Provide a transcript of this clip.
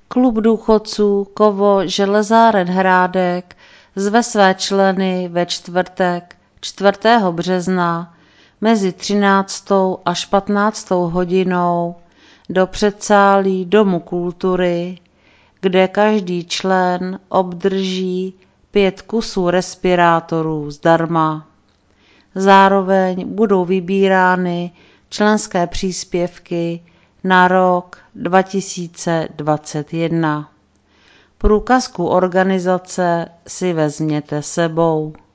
Klub důchodců Kovo Železáren Hrádek zve své členy ve čtvrtek 4. března mezi 13. až 15. hodinou do předsálí Domu kultury, kde každý člen obdrží 5 kusů respirátorů zdarma. Zároveň budou vybírány členské příspěvky na rok 2021. Průkazku organizace si vezměte sebou.